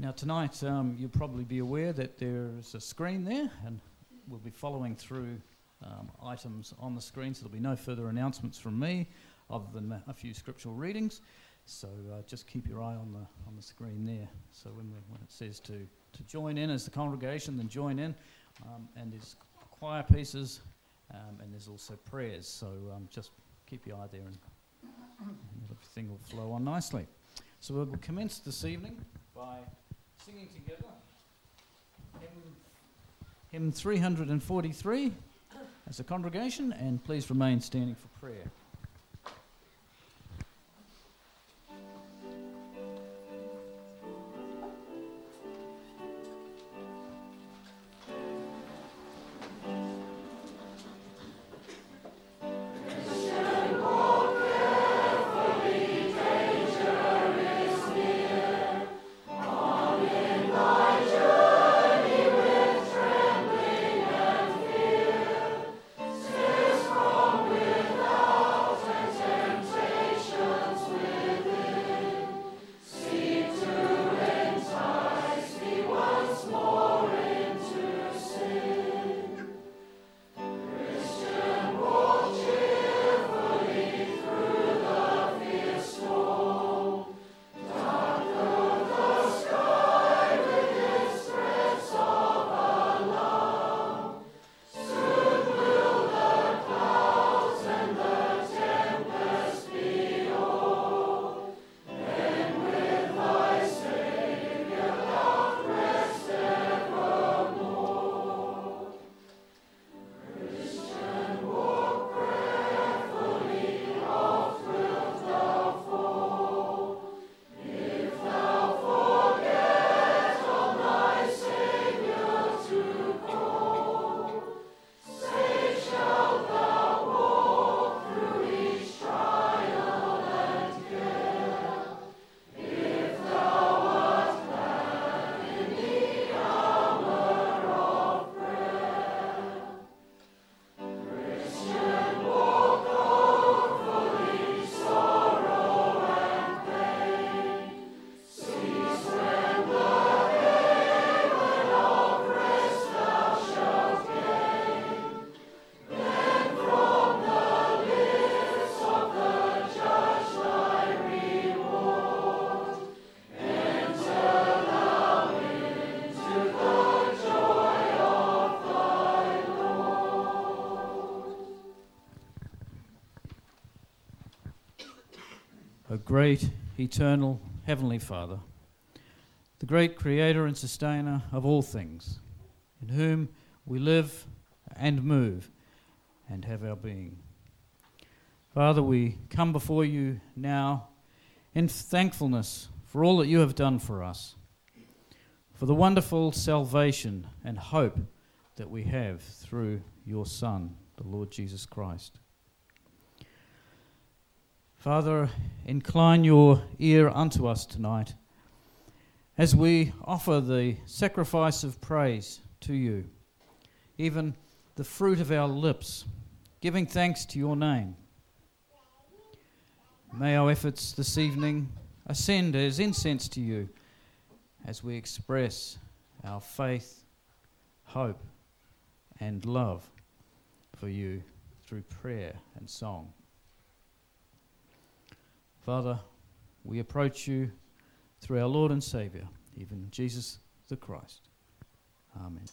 Now tonight you'll probably be aware that there's a screen there, and we'll be following through items on the screen, so there'll be no further announcements from me other than a few scriptural readings. So just keep your eye on the screen there. So when it says to join in as the congregation, then join in. And there's choir pieces, and there's also prayers. So just keep your eye there, and everything will flow on nicely. So we'll commence this evening by singing together hymn 343 as a congregation, and please remain standing for prayer. O great, eternal, heavenly Father, the great creator and sustainer of all things, in whom we live and move and have our being. Father, we come before you now in thankfulness for all that you have done for us, for the wonderful salvation and hope that we have through your Son, the Lord Jesus Christ. Father, incline your ear unto us tonight as we offer the sacrifice of praise to you, even the fruit of our lips, giving thanks to your name. May our efforts this evening ascend as incense to you as we express our faith, hope, and love for you through prayer and song. Father, we approach you through our Lord and Saviour, even Jesus the Christ. Amen.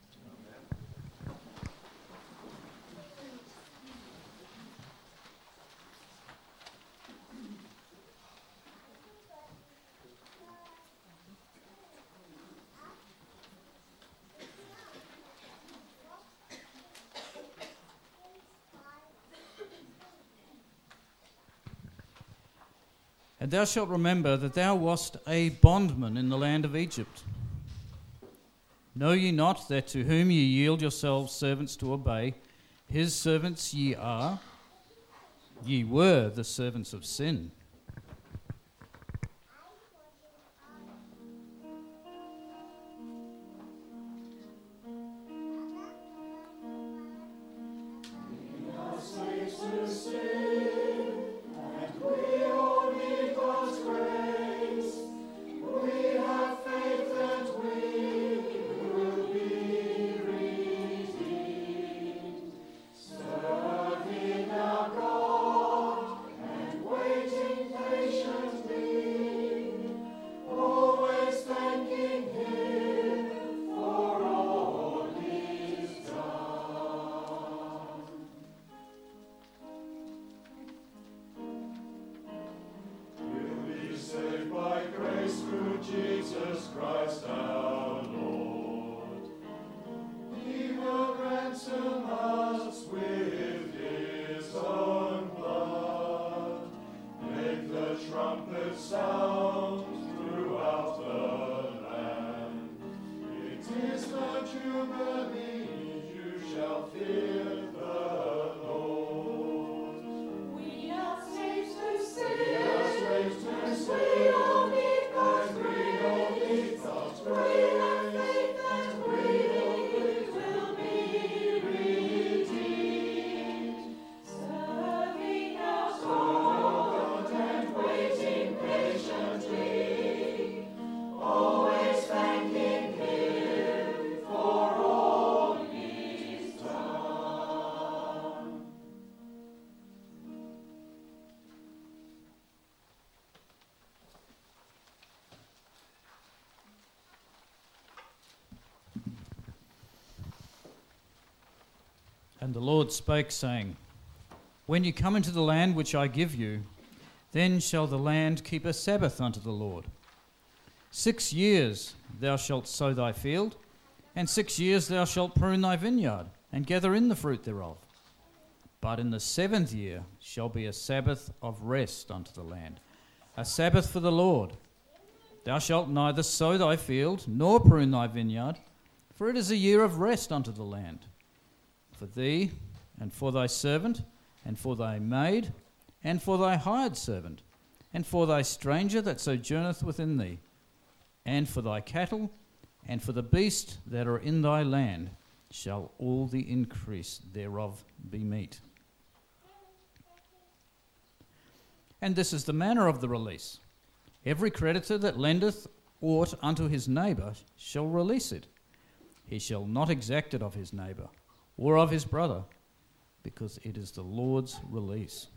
And thou shalt remember that thou wast a bondman in the land of Egypt. Know ye not that to whom ye yield yourselves servants to obey, his servants ye are? Ye were the servants of sin. Faith And the Lord spake, saying, When you come into the land which I give you, then shall the land keep a Sabbath unto the Lord. 6 years thou shalt sow thy field, and 6 years thou shalt prune thy vineyard, and gather in the fruit thereof. But in the 7th year shall be a Sabbath of rest unto the land, a Sabbath for the Lord. Thou shalt neither sow thy field, nor prune thy vineyard, for it is a year of rest unto the land. For thee, and for thy servant, and for thy maid, and for thy hired servant, and for thy stranger that sojourneth within thee, and for thy cattle, and for the beasts that are in thy land, shall all the increase thereof be meat. And this is the manner of the release. Every creditor that lendeth aught unto his neighbour shall release it. He shall not exact it of his neighbour, or of his brother, because it is the Lord's release.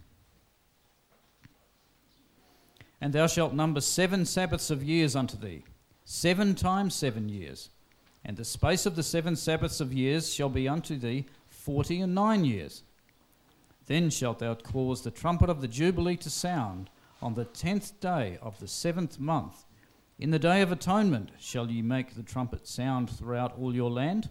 And thou shalt number 7 Sabbaths of years unto thee, 7 times 7 years. And the space of the 7 Sabbaths of years shall be unto thee 49 years. Then shalt thou cause the trumpet of the Jubilee to sound on the 10th day of the 7th month. In the day of atonement shall ye make the trumpet sound throughout all your land.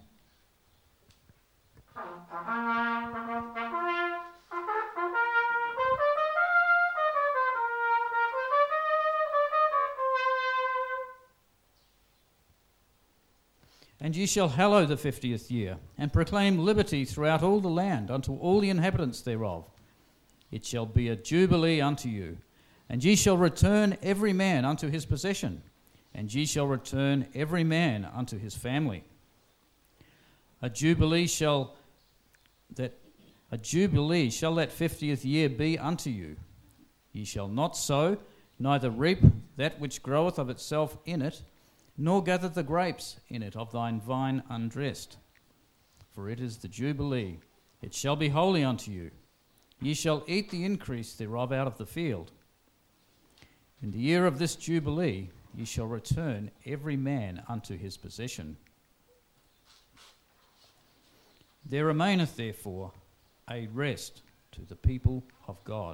And ye shall hallow the 50th year, and proclaim liberty throughout all the land unto all the inhabitants thereof. It shall be a jubilee unto you, and ye shall return every man unto his possession, and ye shall return every man unto his family. A jubilee shall that 50th year be unto you. Ye shall not sow, neither reap that which groweth of itself in it, nor gather the grapes in it of thine vine undressed. For it is the Jubilee, it shall be holy unto you. Ye shall eat the increase thereof out of the field. In the year of this Jubilee ye shall return every man unto his possession. There remaineth therefore a rest to the people of God.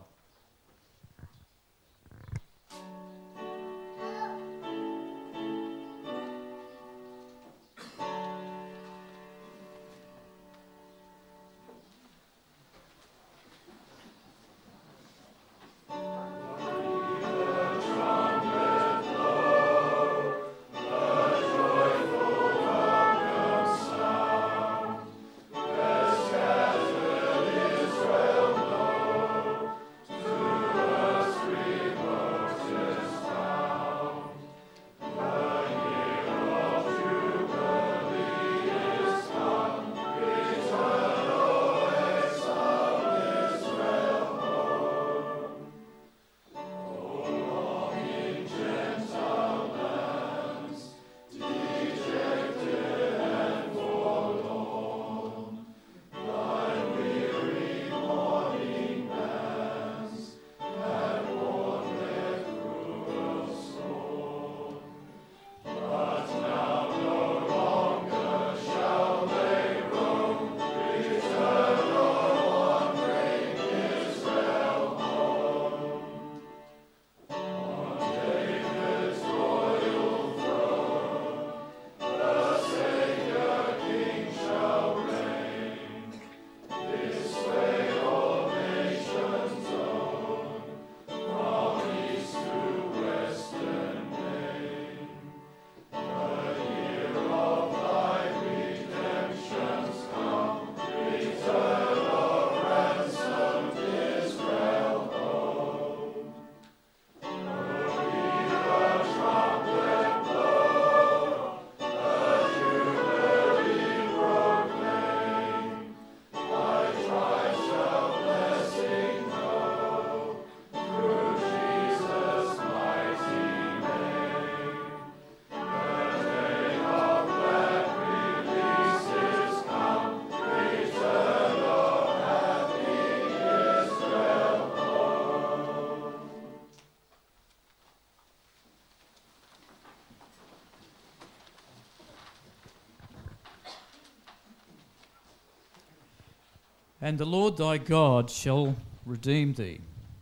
And the Lord thy God shall redeem thee.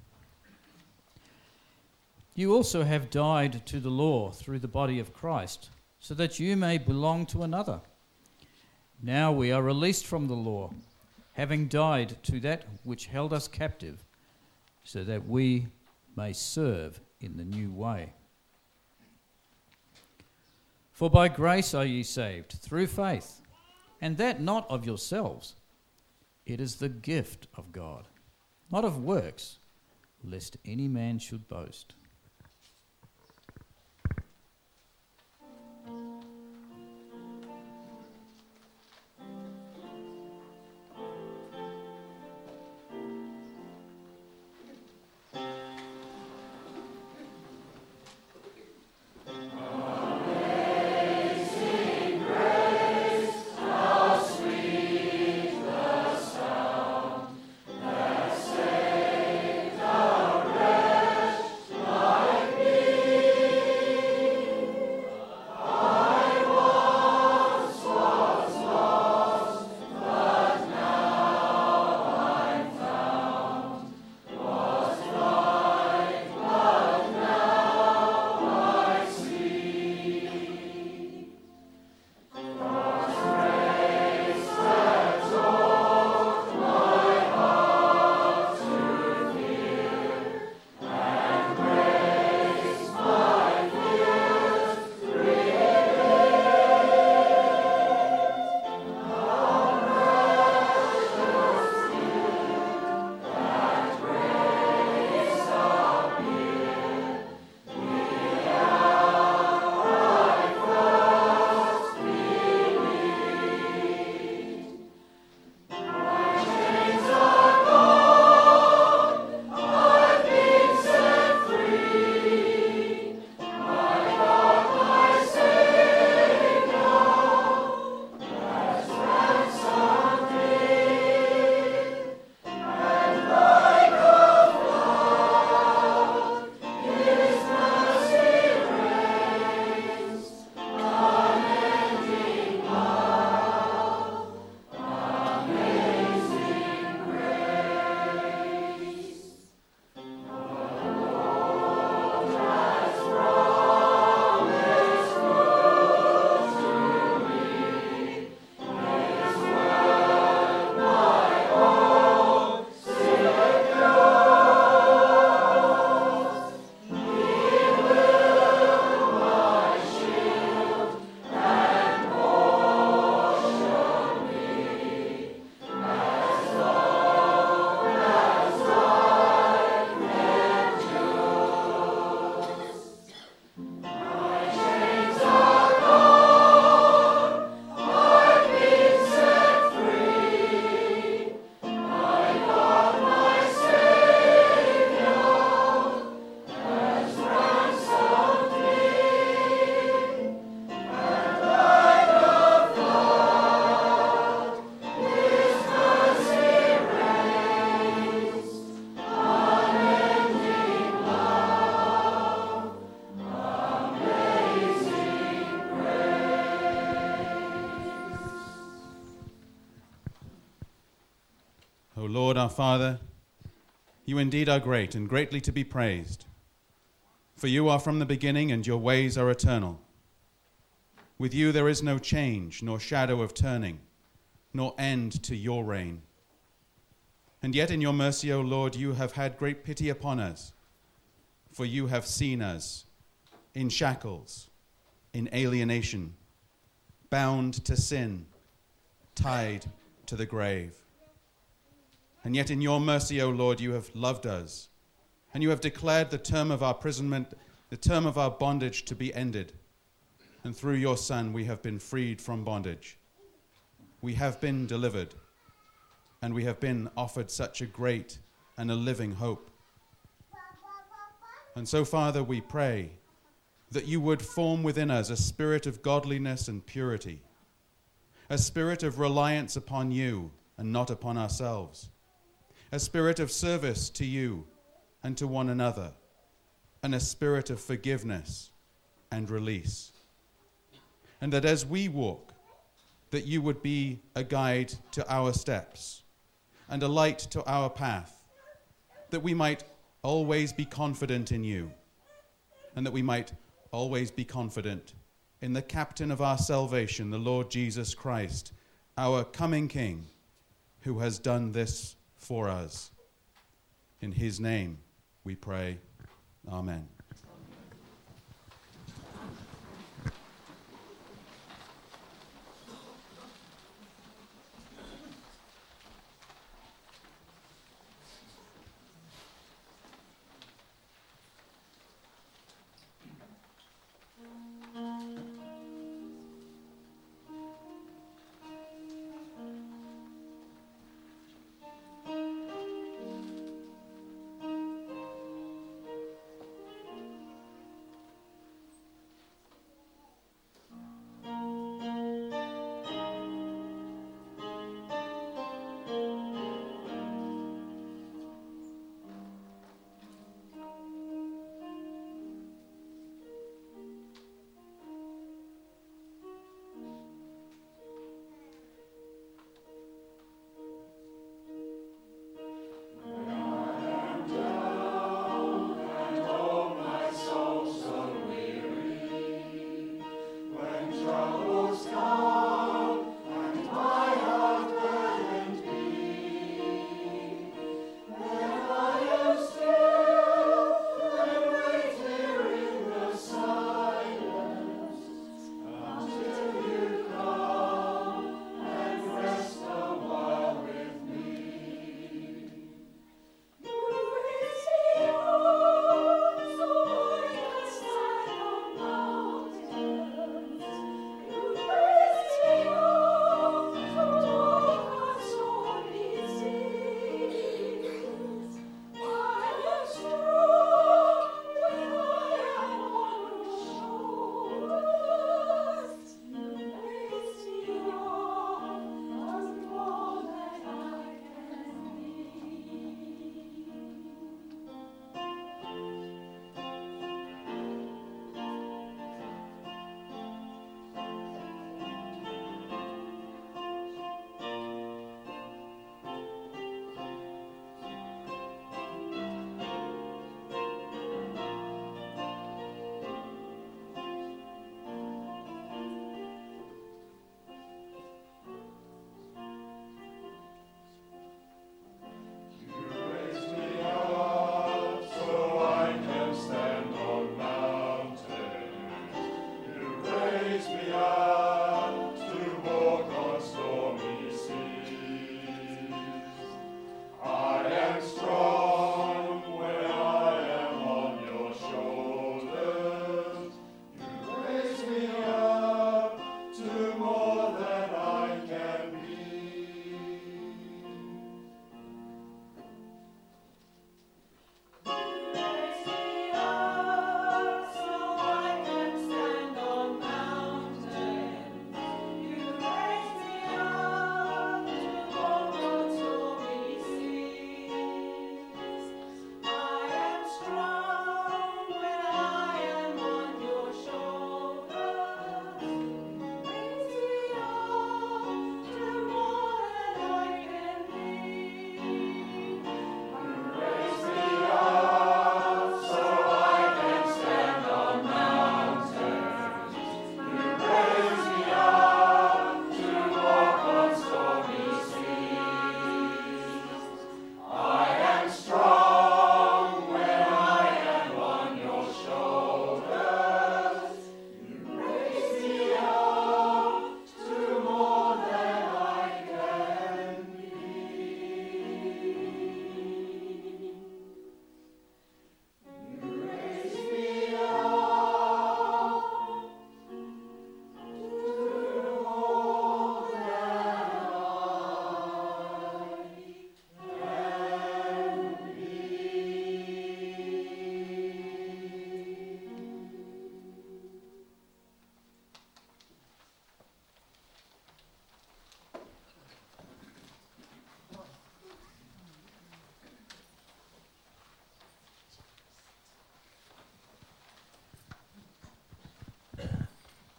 You also have died to the law through the body of Christ, so that you may belong to another. Now we are released from the law, having died to that which held us captive, so that we may serve in the new way. For by grace are ye saved, through faith, and that not of yourselves. It is the gift of God, not of works, lest any man should boast. O Lord our Father, you indeed are great and greatly to be praised. For you are from the beginning, and your ways are eternal. With you there is no change, nor shadow of turning, nor end to your reign. And yet in your mercy, O Lord, you have had great pity upon us, for you have seen us in shackles, in alienation, bound to sin, tied to the grave. And yet in your mercy, O Lord, you have loved us, and you have declared the term of our imprisonment, the term of our bondage to be ended. And through your Son, we have been freed from bondage. We have been delivered, and we have been offered such a great and a living hope. And so, Father, we pray that you would form within us a spirit of godliness and purity, a spirit of reliance upon you and not upon ourselves, a spirit of service to you and to one another, and a spirit of forgiveness and release. And that as we walk, that you would be a guide to our steps, and a light to our path, that we might always be confident in you, and that we might always be confident in the captain of our salvation, the Lord Jesus Christ, our coming King, who has done this for us. In his name we pray. Amen.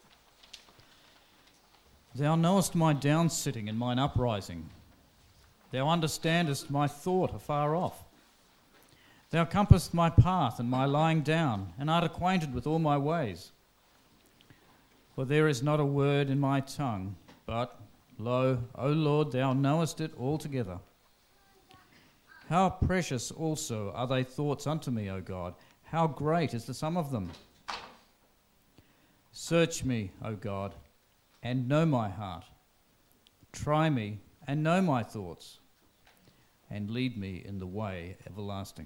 Thou knowest my down sitting and mine uprising. Thou understandest my thought afar off. Thou compassest my path and my lying down, and art acquainted with all my ways. For there is not a word in my tongue, but, lo, O Lord, thou knowest it altogether. How precious also are thy thoughts unto me, O God! How great is the sum of them! Search me, O God, and know my heart. Try me and know my thoughts, and lead me in the way everlasting.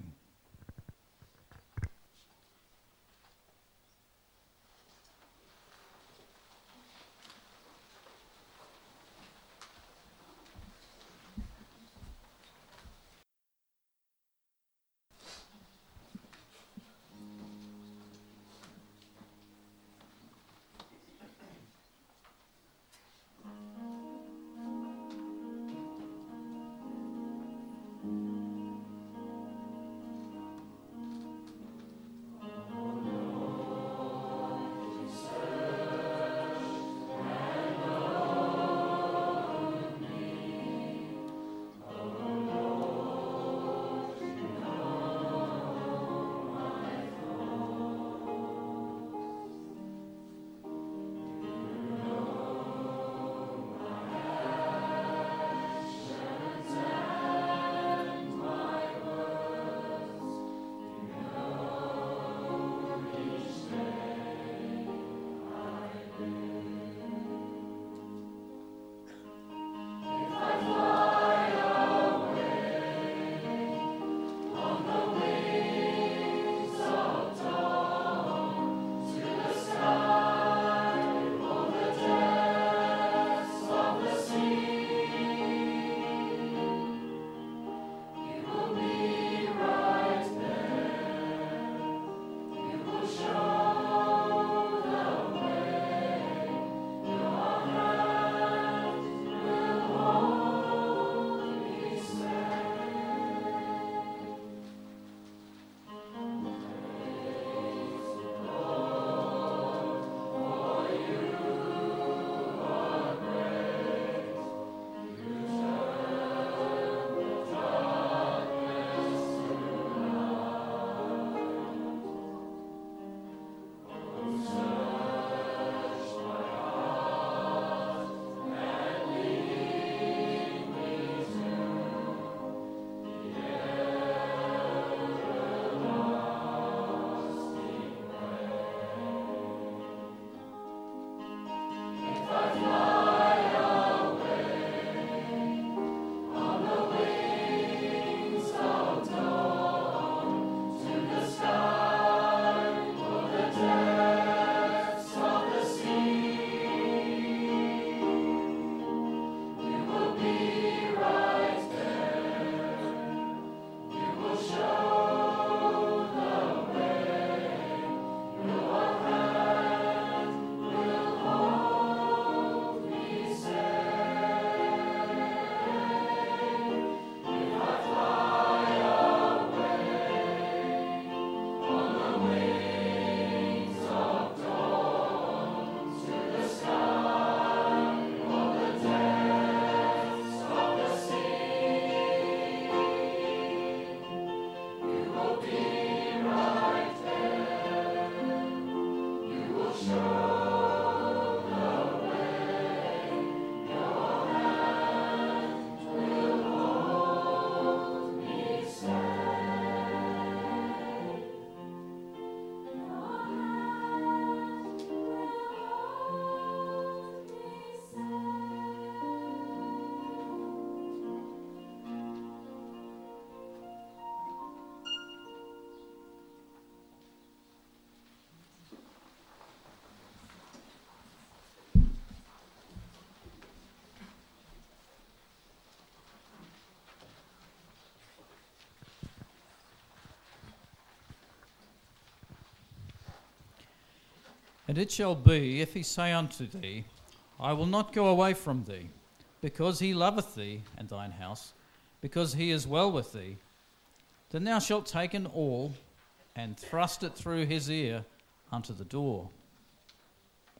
And it shall be, if he say unto thee, I will not go away from thee, because he loveth thee and thine house, because he is well with thee, then thou shalt take an awl and thrust it through his ear unto the door.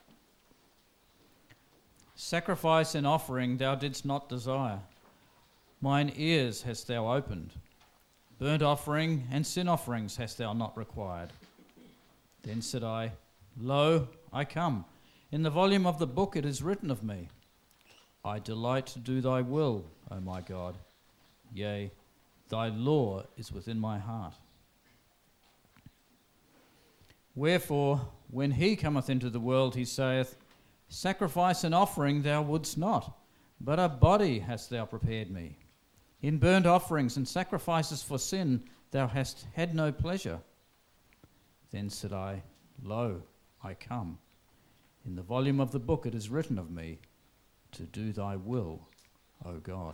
Sacrifice and offering thou didst not desire, Mine ears hast thou opened. Burnt offering and sin offerings hast thou not required. Then said I, Lo, I come. In the volume of the book it is written of me. I delight to do thy will, O my God. Yea, thy law is within my heart. Wherefore, when he cometh into the world, he saith, Sacrifice and offering thou wouldst not, but a body hast thou prepared me. In burnt offerings and sacrifices for sin thou hast had no pleasure. Then said I, Lo, I come. In the volume of the book it is written of me, to do thy will, O God.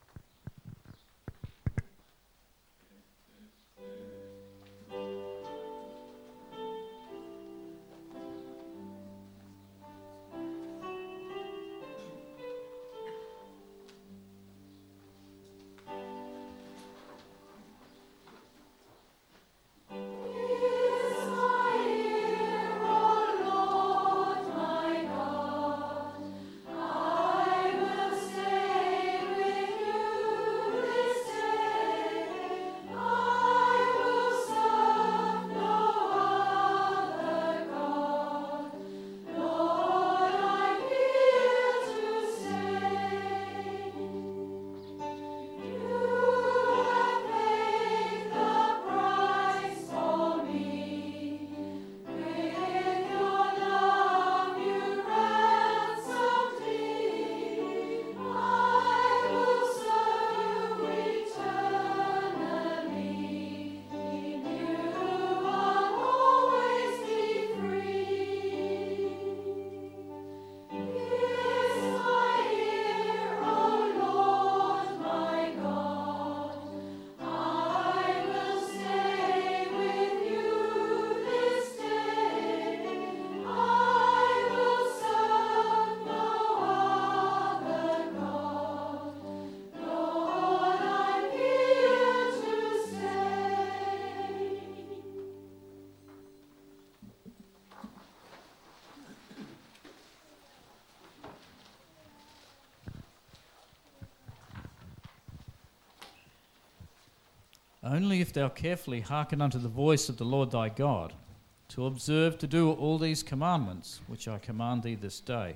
Only if thou carefully hearken unto the voice of the Lord thy God, to observe to do all these commandments which I command thee this day.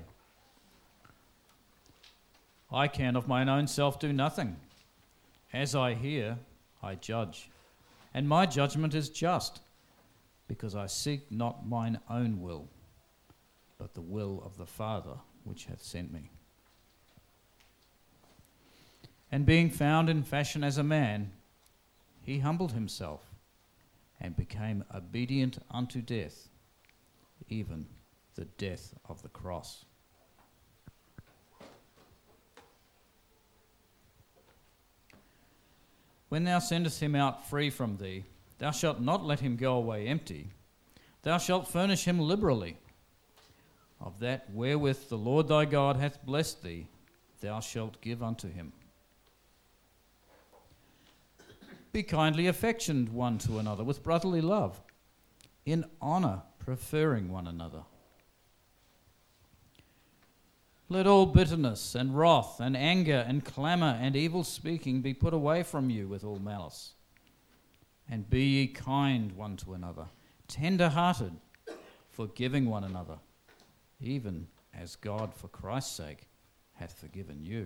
I can of mine own self do nothing. As I hear, I judge, and my judgment is just, because I seek not mine own will, but the will of the Father which hath sent me. And being found in fashion as a man, he humbled himself and became obedient unto death, even the death of the cross. When thou sendest him out free from thee, thou shalt not let him go away empty. Thou shalt furnish him liberally. Of that wherewith the Lord thy God hath blessed thee, thou shalt give unto him. Be kindly affectioned one to another with brotherly love, in honour preferring one another. Let all bitterness and wrath and anger and clamour and evil speaking be put away from you with all malice. And be ye kind one to another, tender-hearted, forgiving one another, even as God for Christ's sake hath forgiven you.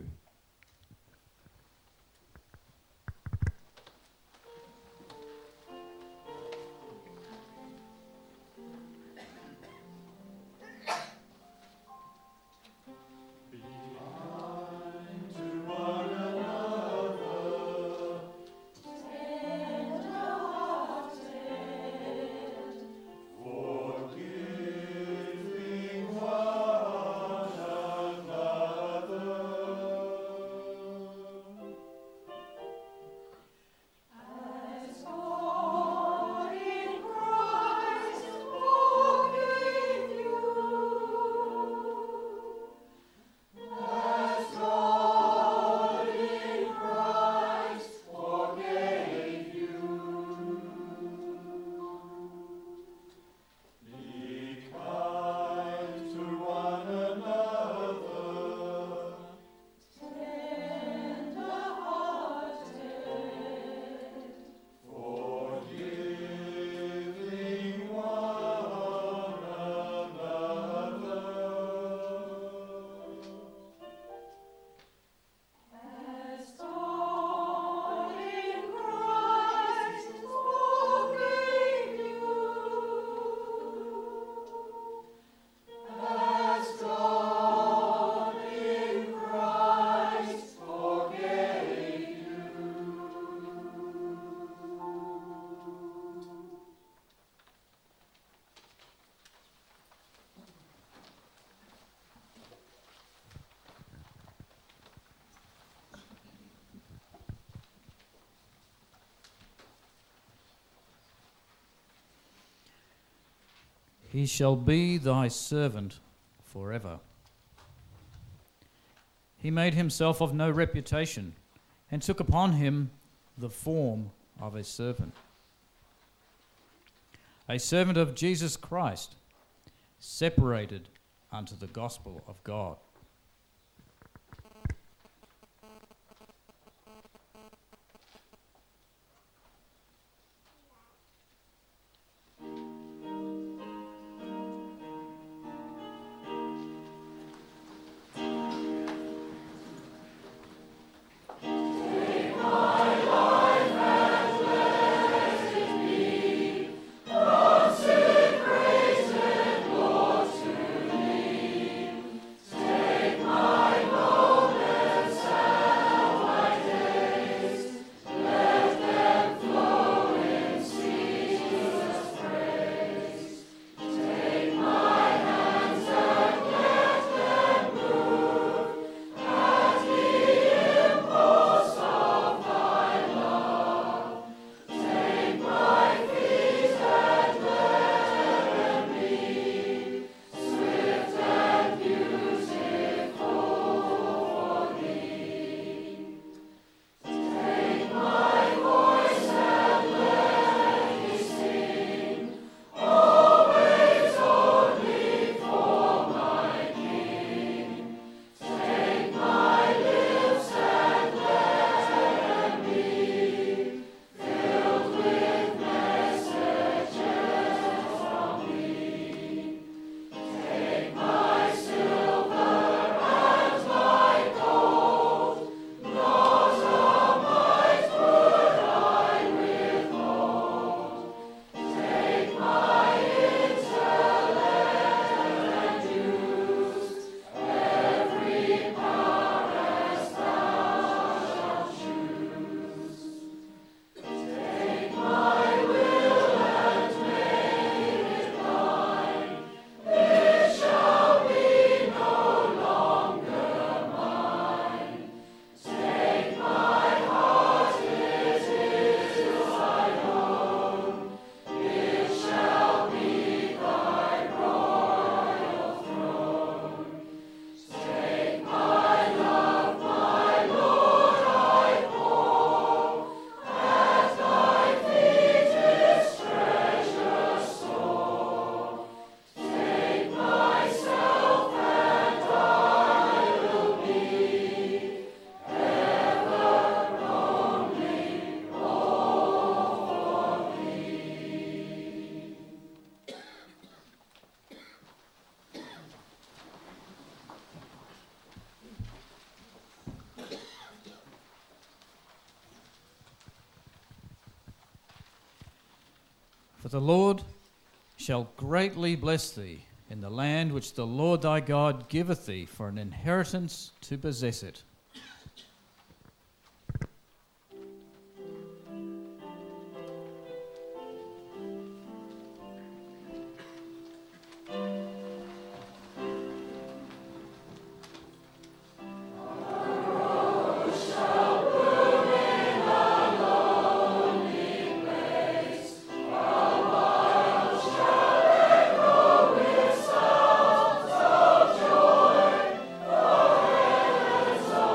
He shall be thy servant forever. He made himself of no reputation, and took upon him the form of a servant of Jesus Christ, separated unto the gospel of God. For the Lord shall greatly bless thee in the land which the Lord thy God giveth thee for an inheritance to possess it. Joy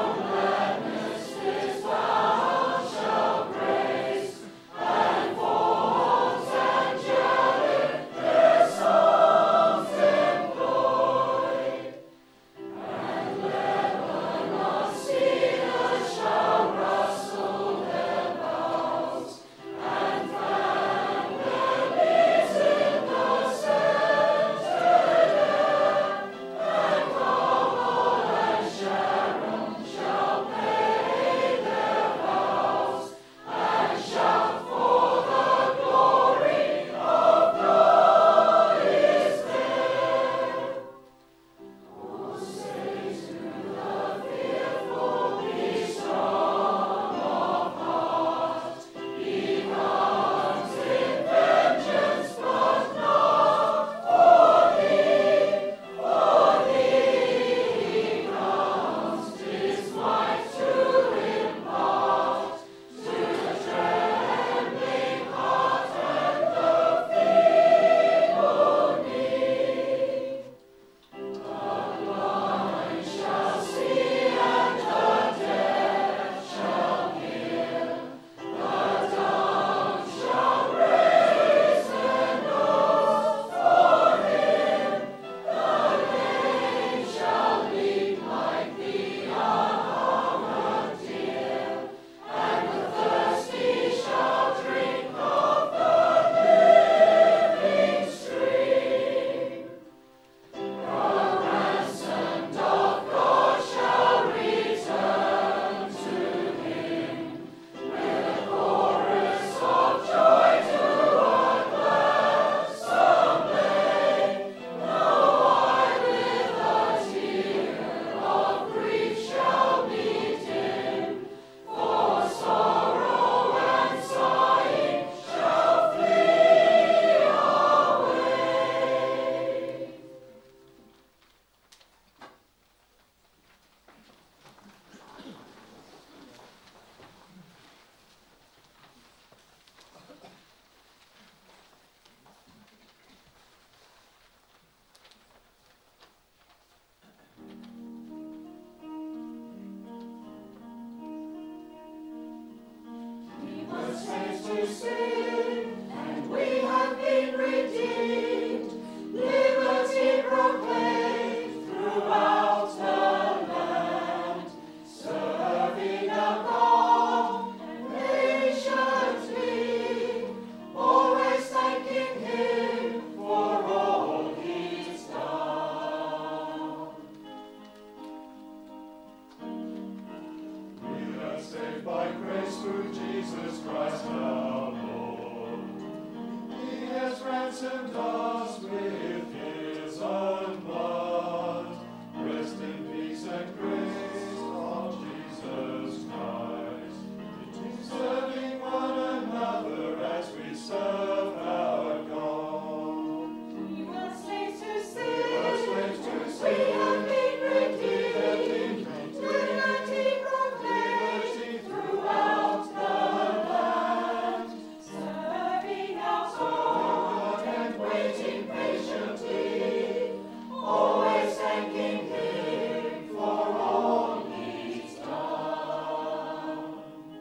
through Jesus Christ our Lord. He has ransomed us with his own blood. Rest in peace and grace of Jesus Christ. Serving one another as we serve our God. We were slaves to sin. We have been redeemed. Liberty proclaimed throughout the land. Serving our God and waiting patiently, always thanking him for all he's done.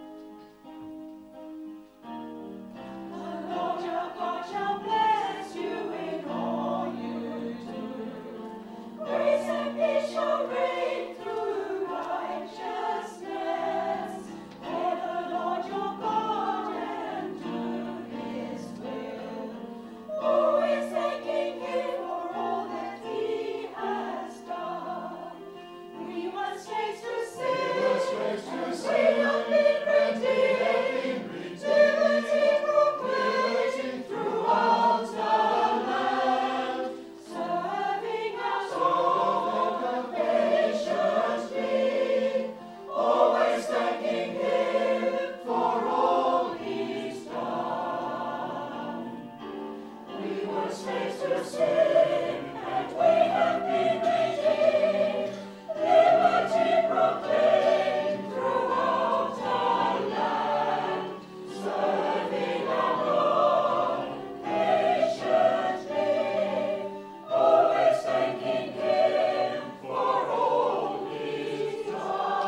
The Lord your God shall bless you in all you do. Grace and peace shall reign through righteousness. For the Lord your God and do his will, always thanking him for all that he has done. We once slaves to sin. We have been redeemed. Liberty proclaimed throughout the land. Serving our God patiently, always thanking him for all he's done. We were slaves to sin, and we have been redeemed. Liberty proclaimed throughout our land. Serving our God patiently, always thanking him for all he's done.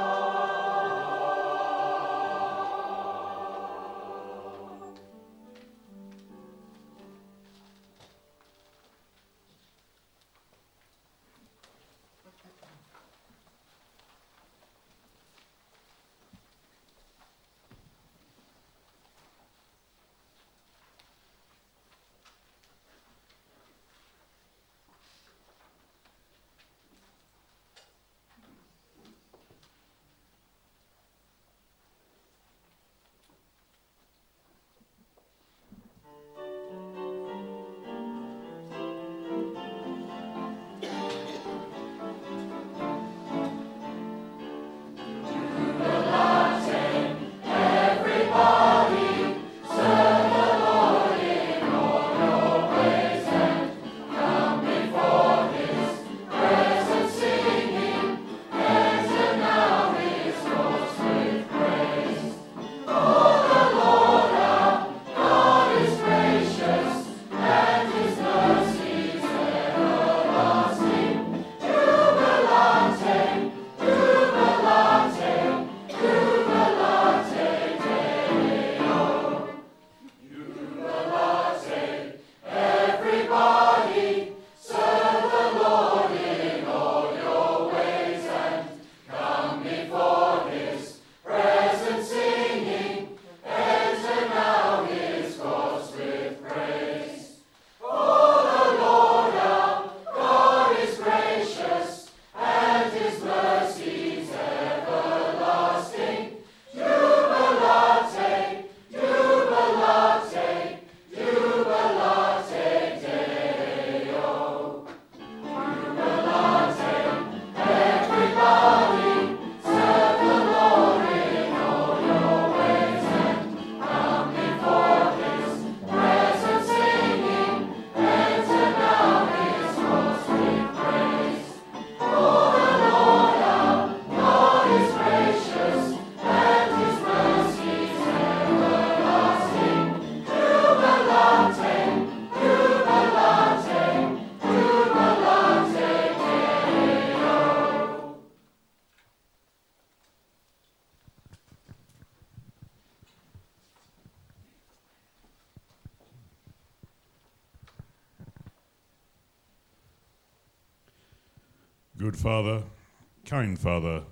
Good Father, kind Father,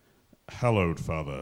hallowed Father.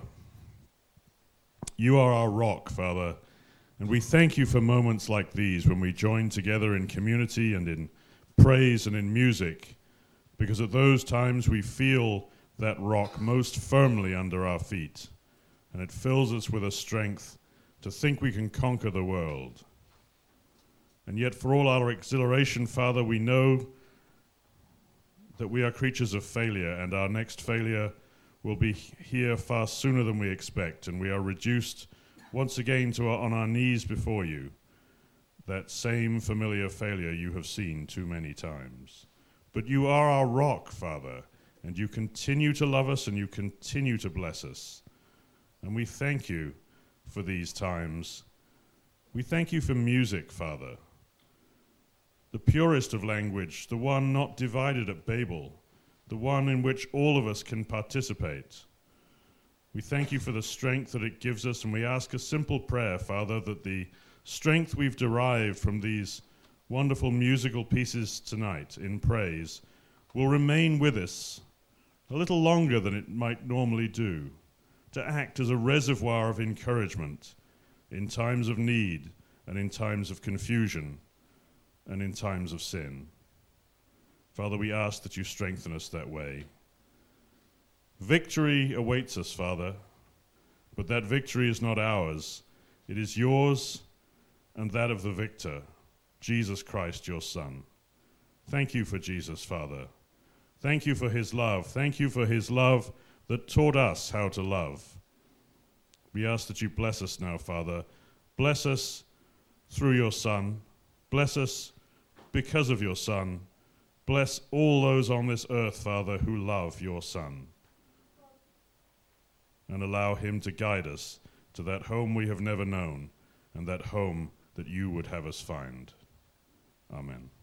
You are our rock, Father, and we thank you for moments like these when we join together in community and in praise and in music, because at those times we feel that rock most firmly under our feet, and it fills us with a strength to think we can conquer the world. And yet, for all our exhilaration, Father, we know that we are creatures of failure, and our next failure will be here far sooner than we expect, and we are reduced once again to on our knees before you, that same familiar failure you have seen too many times. But you are our rock, Father, and you continue to love us and you continue to bless us. And we thank you for these times. We thank you for music, Father, the purest of language, the one not divided at Babel, the one in which all of us can participate. We thank you for the strength that it gives us, and we ask a simple prayer, Father, that the strength we've derived from these wonderful musical pieces tonight in praise will remain with us a little longer than it might normally do, to act as a reservoir of encouragement in times of need and in times of confusion and in times of sin. Father, we ask that you strengthen us that way. Victory awaits us, Father, but that victory is not ours. It is yours and that of the victor, Jesus Christ, your Son. Thank you for Jesus, Father. Thank you for his love. Thank you for his love that taught us how to love. We ask that you bless us now, Father. Bless us through your Son. Bless us because of your Son. Bless all those on this earth, Father, who love your Son. And allow him to guide us to that home we have never known and that home that you would have us find. Amen.